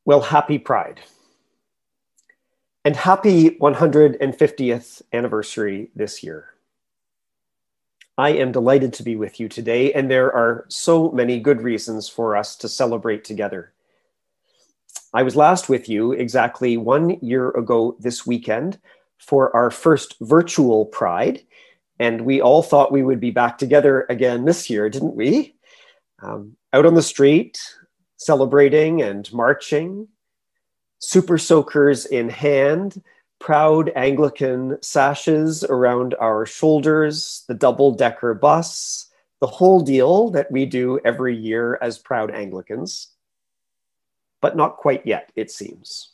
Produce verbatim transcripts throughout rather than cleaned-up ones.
Well, happy Pride. And happy one hundred fiftieth anniversary this year. I am delighted to be with you today, and there are so many good reasons for us to celebrate together. I was last with you exactly one year ago this weekend for our first virtual Pride, and we all thought we would be back together again this year, didn't we? Um, out on the street, celebrating and marching, super soakers in hand, proud Anglican sashes around our shoulders, the double-decker bus, the whole deal that we do every year as proud Anglicans. But not quite yet, it seems.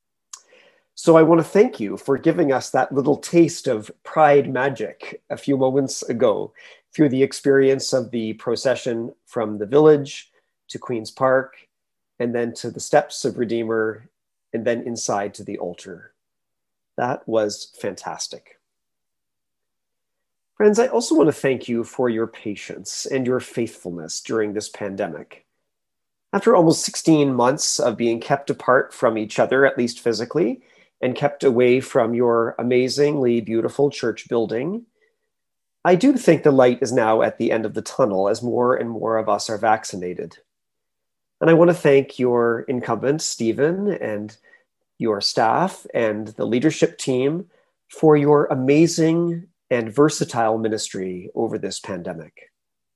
So I want to thank you for giving us that little taste of Pride magic a few moments ago through the experience of the procession from the village to Queen's Park, and then to the steps of Redeemer, and then inside to the altar. That was fantastic. Friends, I also want to thank you for your patience and your faithfulness during this pandemic. After almost sixteen months of being kept apart from each other, at least physically, and kept away from your amazingly beautiful church building, I do think the light is now at the end of the tunnel as more and more of us are vaccinated. And I want to thank your incumbent, Stephen, and your staff and the leadership team for your amazing and versatile ministry over this pandemic.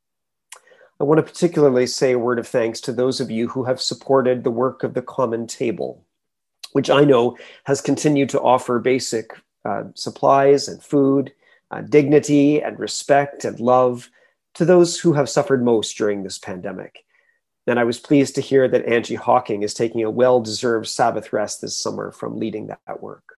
I want to particularly say a word of thanks to those of you who have supported the work of the Common Table, which I know has continued to offer basic uh, supplies and food, uh, dignity and respect and love to those who have suffered most during this pandemic. And I was pleased to hear that Angie Hawking is taking a well-deserved Sabbath rest this summer from leading that work.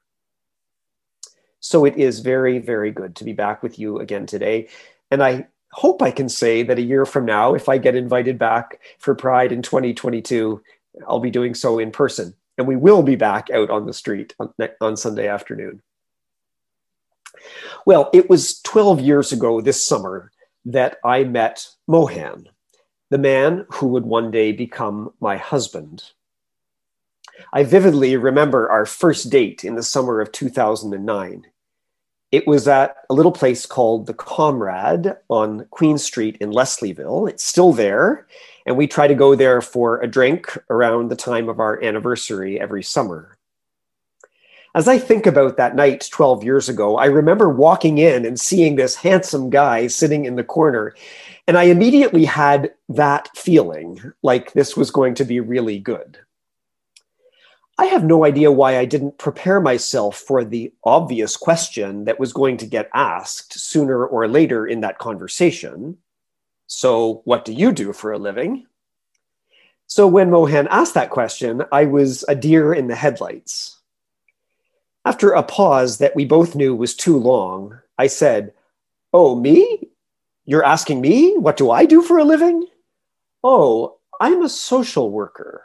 So it is very, very good to be back with you again today. And I hope I can say that a year from now, if I get invited back for Pride in twenty twenty-two, I'll be doing so in person. And we will be back out on the street on, on Sunday afternoon. Well, it was twelve years ago this summer that I met Mohan, the man who would one day become my husband. I vividly remember our first date in the summer of two thousand nine. It was at a little place called The Comrade on Queen Street in Leslieville. It's still there, and we try to go there for a drink around the time of our anniversary every summer. As I think about that night twelve years ago, I remember walking in and seeing this handsome guy sitting in the corner, and I immediately had that feeling like this was going to be really good. I have no idea why I didn't prepare myself for the obvious question that was going to get asked sooner or later in that conversation. So, what do you do for a living? So when Mohan asked that question, I was a deer in the headlights. After a pause that we both knew was too long, I said, "Oh, me? You're asking me? What do I do for a living? Oh, I'm a social worker."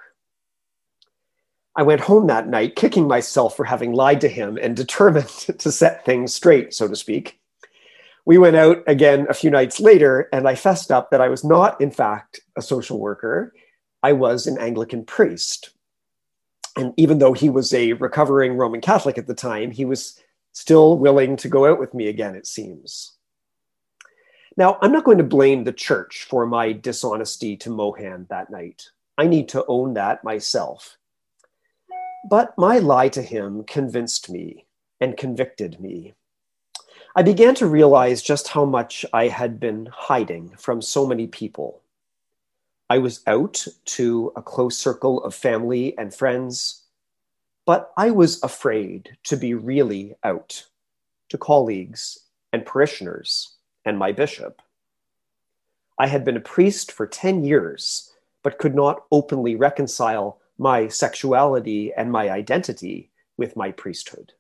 I went home that night, kicking myself for having lied to him and determined to set things straight, so to speak. We went out again a few nights later, and I fessed up that I was not, in fact, a social worker. I was an Anglican priest. And even though he was a recovering Roman Catholic at the time, he was still willing to go out with me again, it seems. Now, I'm not going to blame the church for my dishonesty to Mohan that night. I need to own that myself. But my lie to him convinced me and convicted me. I began to realize just how much I had been hiding from so many people. I was out to a close circle of family and friends, but I was afraid to be really out to colleagues and parishioners and my bishop. I had been a priest for ten years, but could not openly reconcile my sexuality and my identity with my priesthood.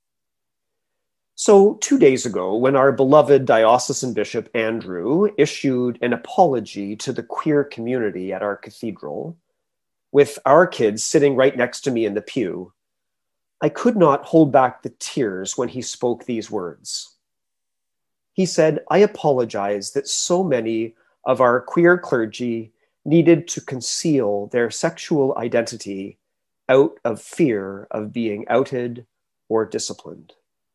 So two days ago, when our beloved diocesan bishop, Andrew, issued an apology to the queer community at our cathedral, with our kids sitting right next to me in the pew, I could not hold back the tears when he spoke these words. He said, "I apologize that so many of our queer clergy needed to conceal their sexual identity out of fear of being outed or disciplined.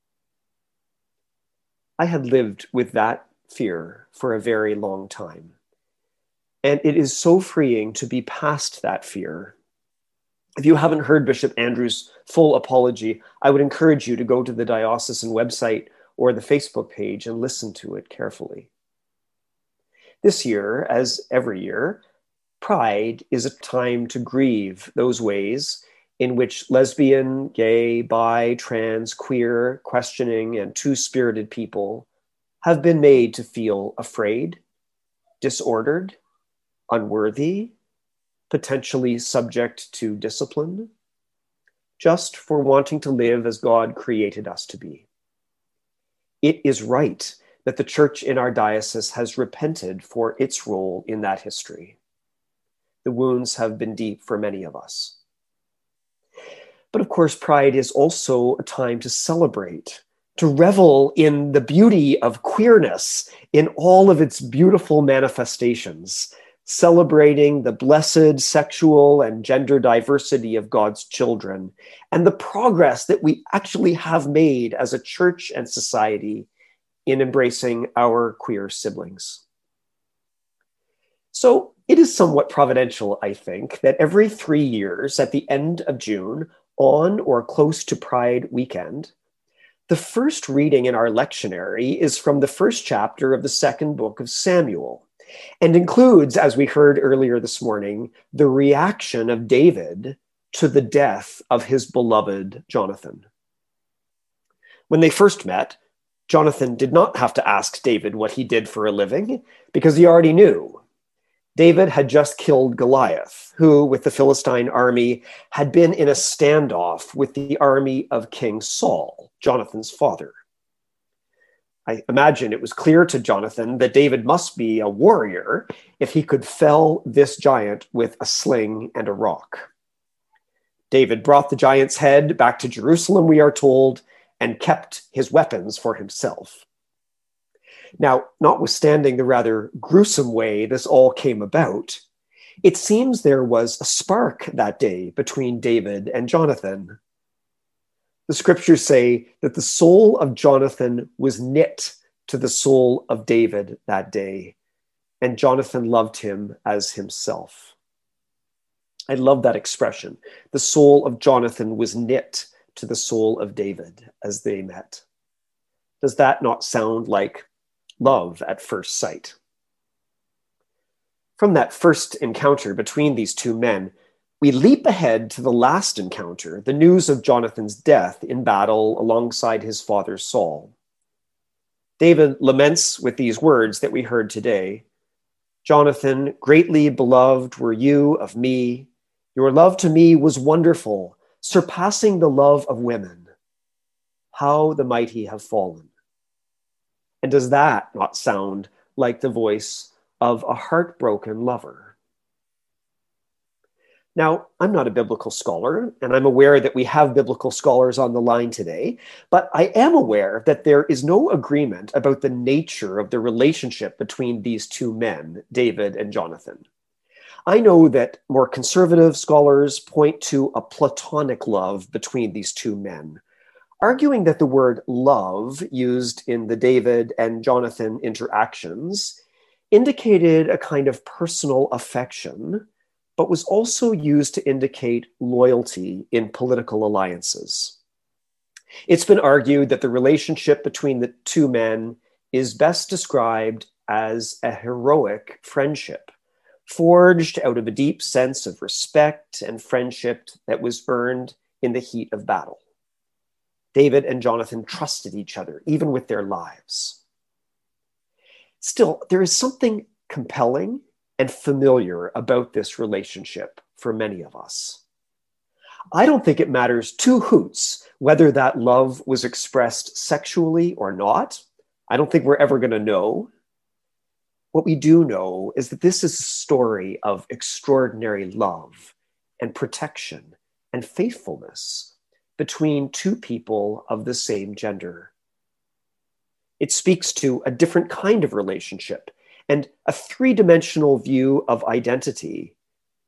I had lived with that fear for a very long time. And it is so freeing to be past that fear. If you haven't heard Bishop Andrew's full apology, I would encourage you to go to the diocesan website or the Facebook page and listen to it carefully. This year, as every year, Pride is a time to grieve those ways in which lesbian, gay, bi, trans, queer, questioning, and two-spirited people have been made to feel afraid, disordered, unworthy, potentially subject to discipline, just for wanting to live as God created us to be. It is right that the Church in our diocese has repented for its role in that history. The wounds have been deep for many of us. But of course, Pride is also a time to celebrate, to revel in the beauty of queerness in all of its beautiful manifestations, celebrating the blessed sexual and gender diversity of God's children and the progress that we actually have made as a church and society in embracing our queer siblings. So it is somewhat providential, I think, that every three years at the end of June, on or close to Pride weekend, the first reading in our lectionary is from the first chapter of the second book of Samuel, and includes, as we heard earlier this morning, the reaction of David to the death of his beloved Jonathan. When they first met, Jonathan did not have to ask David what he did for a living, because he already knew. David had just killed Goliath, who, with the Philistine army, had been in a standoff with the army of King Saul, Jonathan's father. I imagine it was clear to Jonathan that David must be a warrior if he could fell this giant with a sling and a rock. David brought the giant's head back to Jerusalem, we are told, and kept his weapons for himself. Now, notwithstanding the rather gruesome way this all came about, it seems there was a spark that day between David and Jonathan. The scriptures say that the soul of Jonathan was knit to the soul of David that day, and Jonathan loved him as himself. I love that expression. The soul of Jonathan was knit to the soul of David as they met. Does that not sound like love at first sight? From that first encounter between these two men, we leap ahead to the last encounter, the news of Jonathan's death in battle alongside his father Saul. David laments with these words that we heard today. Jonathan, greatly beloved were you of me. Your love to me was wonderful, surpassing the love of women. How the mighty have fallen. And does that not sound like the voice of a heartbroken lover? Now, I'm not a biblical scholar, and I'm aware that we have biblical scholars on the line today, but I am aware that there is no agreement about the nature of the relationship between these two men, David and Jonathan. I know that more conservative scholars point to a platonic love between these two men, arguing that the word love used in the David and Jonathan interactions indicated a kind of personal affection, but was also used to indicate loyalty in political alliances. It's been argued that the relationship between the two men is best described as a heroic friendship, forged out of a deep sense of respect and friendship that was earned in the heat of battle. David and Jonathan trusted each other, even with their lives. Still, there is something compelling and familiar about this relationship for many of us. I don't think it matters two hoots whether that love was expressed sexually or not. I don't think we're ever going to know. What we do know is that this is a story of extraordinary love and protection and faithfulness between two people of the same gender. It speaks to a different kind of relationship and a three-dimensional view of identity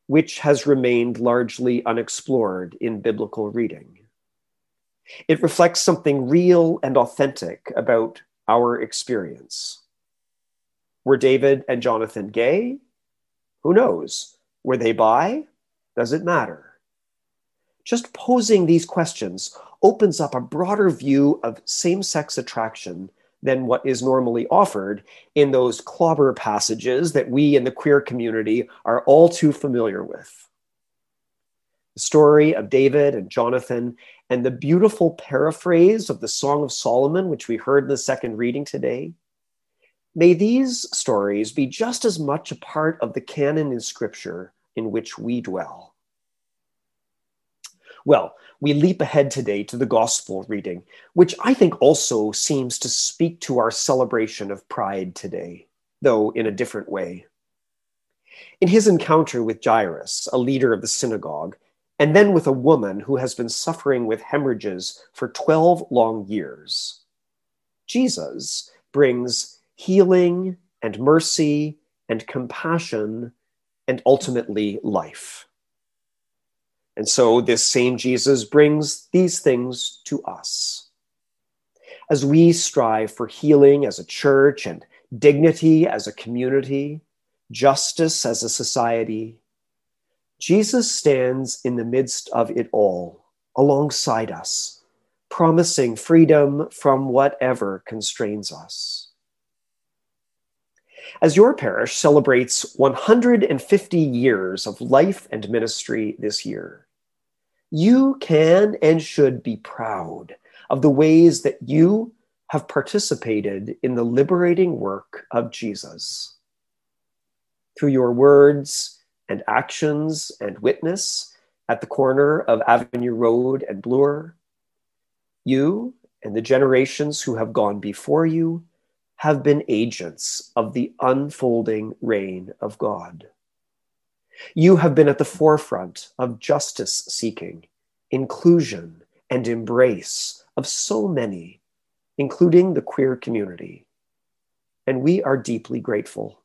which has remained largely unexplored in biblical reading. It reflects something real and authentic about our experience. Were David and Jonathan gay? Who knows? Were they bi? Does it matter? Just posing these questions opens up a broader view of same-sex attraction than what is normally offered in those clobber passages that we in the queer community are all too familiar with. The story of David and Jonathan and the beautiful paraphrase of the Song of Solomon, which we heard in the second reading today, may these stories be just as much a part of the canon in Scripture in which we dwell. Well, we leap ahead today to the gospel reading, which I think also seems to speak to our celebration of Pride today, though in a different way. In his encounter with Jairus, a leader of the synagogue, and then with a woman who has been suffering with hemorrhages for twelve long years, Jesus brings healing and mercy and compassion and ultimately life. And so this same Jesus brings these things to us. As we strive for healing as a church and dignity as a community, justice as a society, Jesus stands in the midst of it all, alongside us, promising freedom from whatever constrains us. As your parish celebrates one hundred fifty years of life and ministry this year, you can and should be proud of the ways that you have participated in the liberating work of Jesus. Through your words and actions and witness at the corner of Avenue Road and Bloor, you and the generations who have gone before you have been agents of the unfolding reign of God. You have been at the forefront of justice seeking, inclusion, and embrace of so many, including the queer community. And we are deeply grateful.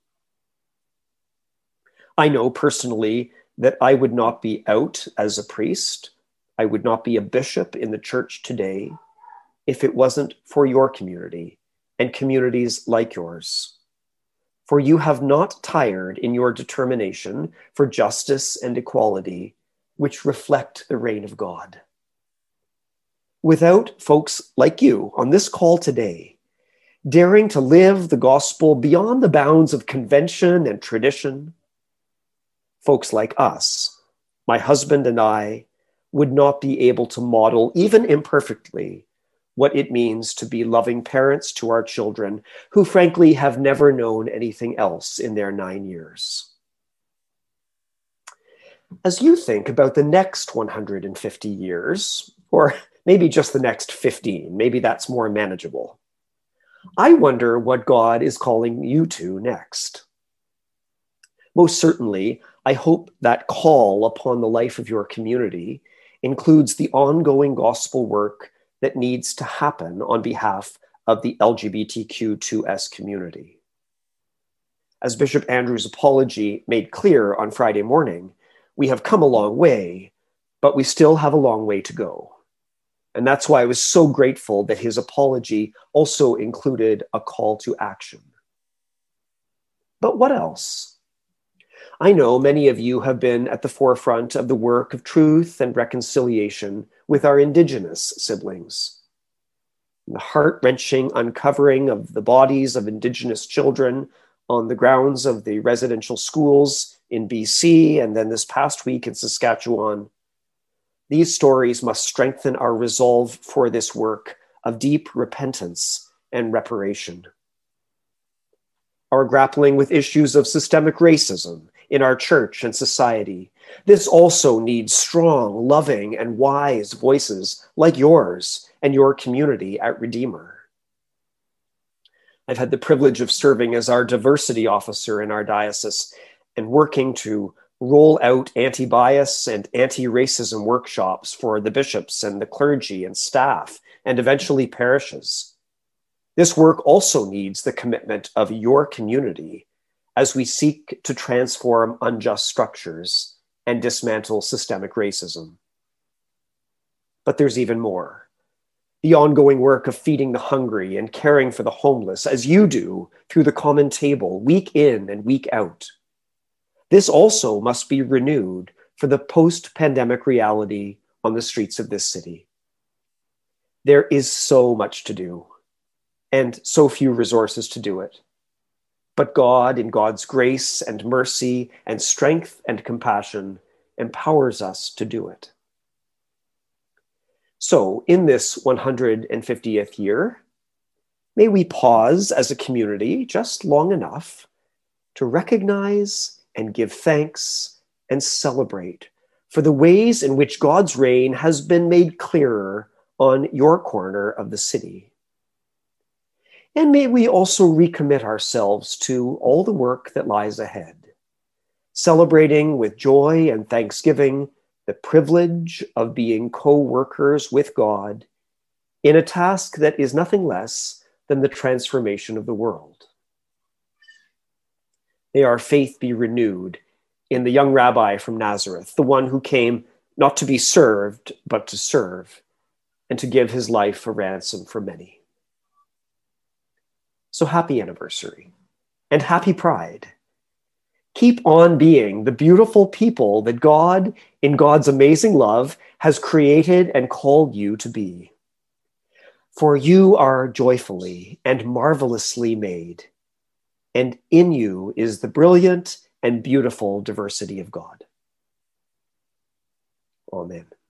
I know personally that I would not be out as a priest, I would not be a bishop in the church today if it wasn't for your community and communities like yours. For you have not tired in your determination for justice and equality, which reflect the reign of God. Without folks like you on this call today, daring to live the gospel beyond the bounds of convention and tradition, folks like us, my husband and I, would not be able to model, even imperfectly, what it means to be loving parents to our children who frankly have never known anything else in their nine years. As you think about the next one hundred fifty years, or maybe just the next fifteen, maybe that's more manageable, I wonder what God is calling you to next. Most certainly, I hope that call upon the life of your community includes the ongoing gospel work that needs to happen on behalf of the L G B T Q two S community. As Bishop Andrew's apology made clear on Friday morning, we have come a long way, but we still have a long way to go. And that's why I was so grateful that his apology also included a call to action. But what else? I know many of you have been at the forefront of the work of truth and reconciliation with our Indigenous siblings. The heart-wrenching uncovering of the bodies of Indigenous children on the grounds of the residential schools in B C and then this past week in Saskatchewan. These stories must strengthen our resolve for this work of deep repentance and reparation. Our grappling with issues of systemic racism in our church and society. This also needs strong, loving, and wise voices like yours and your community at Redeemer. I've had the privilege of serving as our diversity officer in our diocese and working to roll out anti-bias and anti-racism workshops for the bishops and the clergy and staff, and eventually parishes. This work also needs the commitment of your community as we seek to transform unjust structures and dismantle systemic racism. But there's even more. The ongoing work of feeding the hungry and caring for the homeless, as you do through the common table, week in and week out. This also must be renewed for the post-pandemic reality on the streets of this city. There is so much to do, and so few resources to do it. But God, in God's grace and mercy and strength and compassion, empowers us to do it. So, in this one hundred fiftieth year, may we pause as a community just long enough to recognize and give thanks and celebrate for the ways in which God's reign has been made clearer on your corner of the city. And may we also recommit ourselves to all the work that lies ahead, celebrating with joy and thanksgiving the privilege of being co-workers with God in a task that is nothing less than the transformation of the world. May our faith be renewed in the young rabbi from Nazareth, the one who came not to be served, but to serve, and to give his life a ransom for many. So happy anniversary and happy Pride. Keep on being the beautiful people that God, in God's amazing love, has created and called you to be. For you are joyfully and marvelously made, and in you is the brilliant and beautiful diversity of God. Amen.